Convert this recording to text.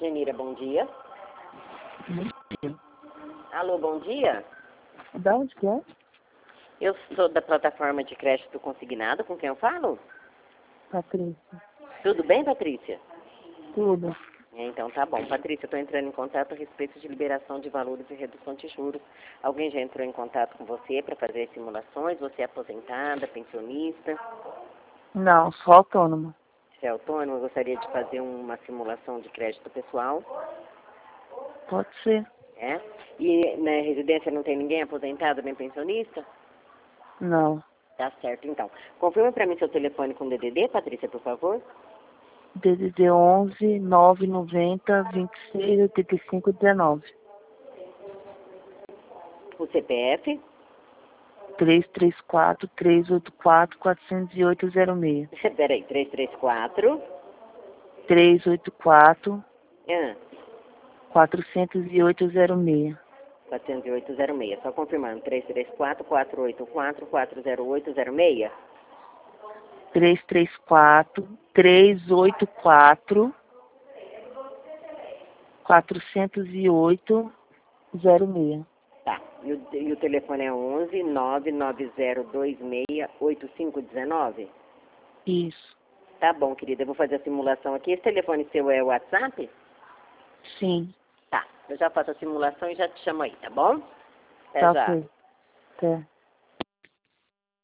Genira, bom dia. Bom dia. Alô, bom dia. Da onde que é? Eu sou da plataforma de crédito consignado, com quem eu falo? Patrícia. Tudo bem, Patrícia? Tudo. Então tá bom. Patrícia, eu estou entrando em contato a respeito de liberação de valores e redução de juros. Alguém já entrou em contato com você para fazer as simulações? Você é aposentada, pensionista? Não, sou autônoma. Você é autônoma? Gostaria de fazer uma simulação de crédito pessoal? Pode ser. É? E na residência não tem ninguém aposentado nem pensionista? Não. Tá certo, então. Confirma para mim seu telefone com DDD, Patrícia, por favor. DDD 11 990 26 85 19. O CPF. 334 384 408 06. Peraí, 334. 384 Ah, 408 06. 40806. Só confirmando. 334 484 40806. 334 384 408 06. Tá. E o telefone é 11 99026 8519. Isso. Tá bom, querida. Eu vou fazer a simulação aqui. Esse telefone seu é o WhatsApp? Sim. Tá. Eu já faço a simulação e já te chamo aí, tá bom? Até Tá já. ok. Até.